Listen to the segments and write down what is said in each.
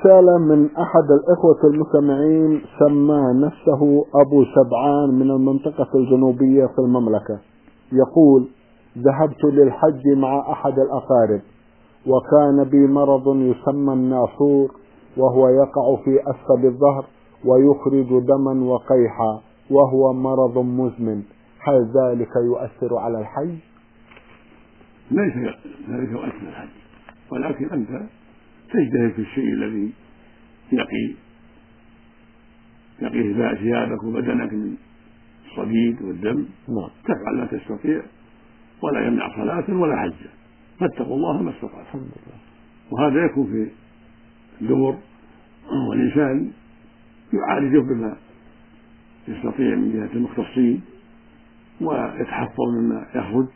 رسالة من أحد الإخوة المستمعين سمى نفسه أبو سبعان من المنطقة الجنوبية في المملكة. يقول: ذهبت للحج مع أحد الأقارب وكان بي مرض يسمى النافور، وهو يقع في أسفل الظهر ويخرج دما وقيحا، وهو مرض مزمن. هل ذلك يؤثر على الحج؟ ليس ذلك يؤثر على الحج، ولكن أنت تجتهد في الشيء الذي يقي ثيابك وبدنك من الصديد والدم. تفعل ما تستطيع، ولا يمنع صلاة ولا حجة، فاتقوا الله ما استطعتم. وهذا يكون في الدبر، والإنسان يعالجه بما يستطيع من جهة المختصين، ويتحفظ مما يخرج.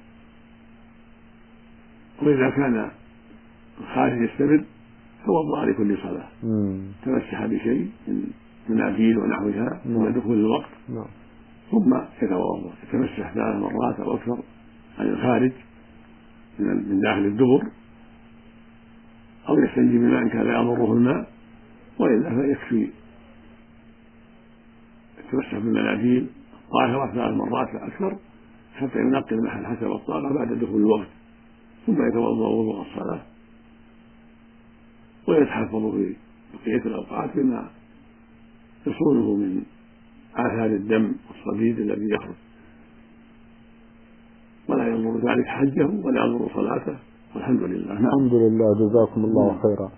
وإذا كان الخارج يستمر توضأ لكل صلاة، تمسح بشيء من مناديل ونحوها من دخول الوقت، ثم يتوضأ، يتمسح 3 مرات أو أكثر عن الخارج من داخل الدبر، أو يستنجي بماء كان يضره الماء، وإلا فيكفي يتمسح بالمناديل الطاهرة 3 مرات فأكثر حتى ينقي المحل حسب الطاقة بعد دخول الوقت، ثم يتوضأ وضوء الصلاة، ويتحفظ في بقية الأوقات بما يصونه من آثار الدم والصديد الذي يخرج، ولا يضر ذلك حجه ولا يضر صلاته، والحمد لله. الحمد لله، جزاكم الله خيرا.